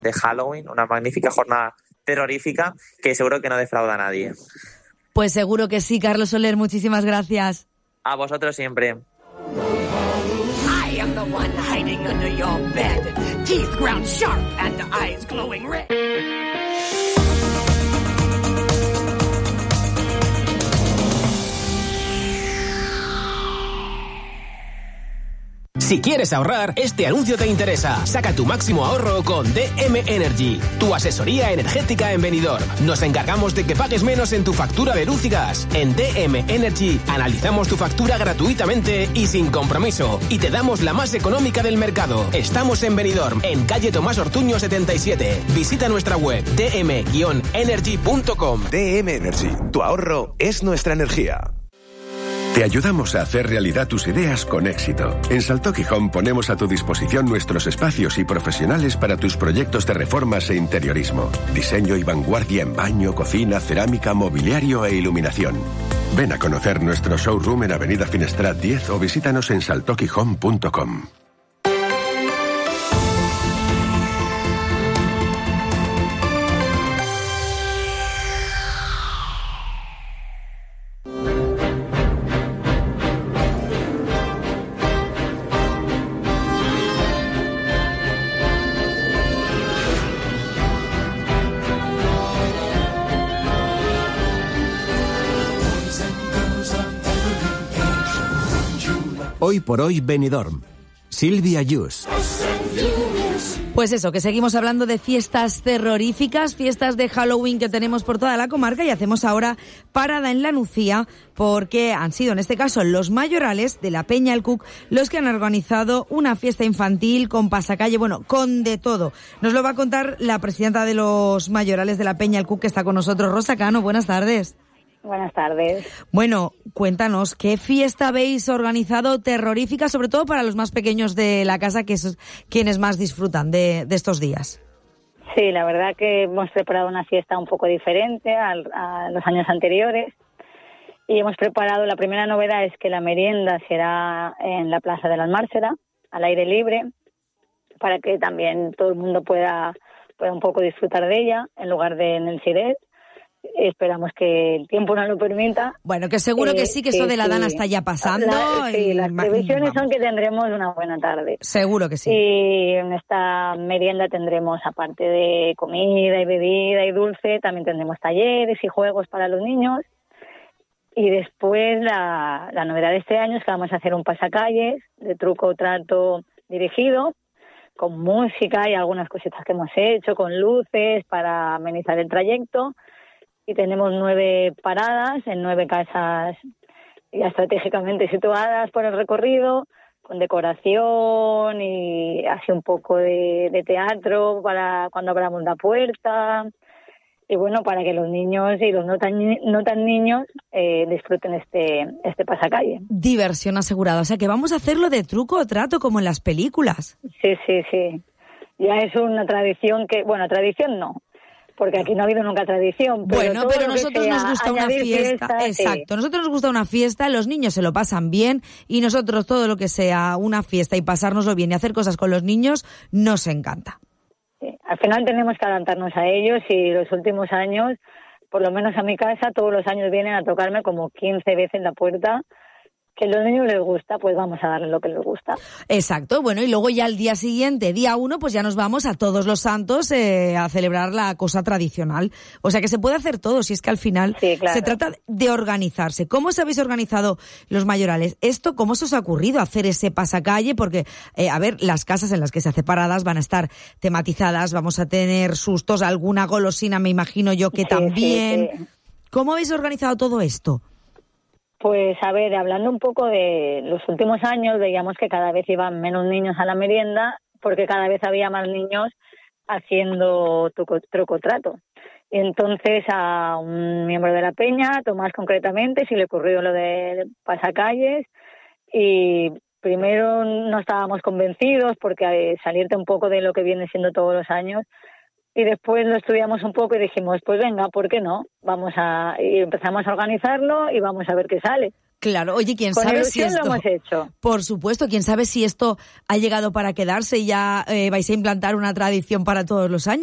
de Halloween, una magnífica jornada terrorífica que seguro que no defrauda a nadie. Pues seguro que sí, Carlos Soler, muchísimas gracias. A vosotros siempre. I am the one hiding under your bed, teeth ground sharp and eyes glowing red. Si quieres ahorrar, este anuncio te interesa. Saca tu máximo ahorro con DM Energy, tu asesoría energética en Benidorm. Nos encargamos de que pagues menos en tu factura de luz y gas. En DM Energy analizamos tu factura gratuitamente y sin compromiso. Y te damos la más económica del mercado. Estamos en Benidorm, en calle Tomás Ortuño 77. Visita nuestra web dm-energy.com. DM Energy, tu ahorro es nuestra energía. Te ayudamos a hacer realidad tus ideas con éxito. En Saltoki Home ponemos a tu disposición nuestros espacios y profesionales para tus proyectos de reformas e interiorismo. Diseño y vanguardia en baño, cocina, cerámica, mobiliario e iluminación. Ven a conocer nuestro showroom en Avenida Finestrat 10 o visítanos en saltokihome.com. Hoy por hoy Benidorm. Silvia Yus. Pues eso, que seguimos hablando de fiestas terroríficas, fiestas de Halloween que tenemos por toda la comarca, y hacemos ahora parada en La Nucía porque han sido en este caso los mayorales de la Peña El Cuc los que han organizado una fiesta infantil con pasacalle, bueno, con de todo. Nos lo va a contar la presidenta de los mayorales de la Peña El Cuc que está con nosotros, Rosa Cano. Buenas tardes. Buenas tardes. Bueno, cuéntanos, ¿qué fiesta habéis organizado terrorífica, sobre todo para los más pequeños de la casa, que es quienes más disfrutan de estos días? Sí, la verdad que hemos preparado una fiesta un poco diferente a los años anteriores y hemos preparado, la primera novedad es que la merienda será en la Plaza de la Almársera, al aire libre, para que también todo el mundo pueda un poco disfrutar de ella en lugar de en el Siret. Esperamos que el tiempo nos lo permita. Bueno, que seguro que sí, que eso de la Dana está ya pasando. Sí, las previsiones son que tendremos una buena tarde. Seguro que sí. Y en esta merienda tendremos, aparte de comida y bebida y dulce, también tendremos talleres y juegos para los niños. Y después la novedad de este año es que vamos a hacer un pasacalles de truco o trato dirigido, con música y algunas cositas que hemos hecho, con luces para amenizar el trayecto. Y tenemos 9 paradas en 9 casas ya estratégicamente situadas por el recorrido, con decoración y así un poco de teatro para cuando abramos la puerta. Y bueno, para que los niños y los no tan niños disfruten este pasacalle. Diversión asegurada. O sea que vamos a hacerlo de truco o trato como en las películas. Sí. Ya es una tradición que... Bueno, tradición no, porque aquí no ha habido nunca tradición. Pero a nosotros nos gusta una fiesta. Exacto, sí. A nosotros nos gusta una fiesta, los niños se lo pasan bien y nosotros todo lo que sea una fiesta y pasárnoslo bien y hacer cosas con los niños nos encanta. Sí. Al final tenemos que adaptarnos a ellos y los últimos años, por lo menos a mi casa, todos los años vienen a tocarme como 15 veces la puerta. Que a los niños les gusta, pues vamos a darles lo que les gusta. Exacto, bueno, y luego ya el día siguiente, día 1, pues ya nos vamos a Todos los Santos a celebrar la cosa tradicional. O sea que se puede hacer todo, si es que al final sí, claro. Se trata de organizarse. ¿Cómo os habéis organizado los mayorales? ¿Esto cómo se os ha ocurrido hacer ese pasacalle? Porque, las casas en las que se hace paradas van a estar tematizadas, vamos a tener sustos, alguna golosina me imagino yo que también. Sí. ¿Cómo habéis organizado todo esto? Pues hablando un poco de los últimos años, veíamos que cada vez iban menos niños a la merienda porque cada vez había más niños haciendo truco-trato. Y entonces a un miembro de la peña, a Tomás concretamente, sí le ocurrió lo de pasacalles y primero no estábamos convencidos porque salirte un poco de lo que viene siendo todos los años. Y después lo estudiamos un poco y dijimos, pues venga, ¿por qué no? Y empezamos a organizarlo y vamos a ver qué sale. Claro, oye, quién Con sabe si ilusión esto... lo hemos hecho. Por supuesto, quién sabe si esto ha llegado para quedarse y ya vais a implantar una tradición para todos los años.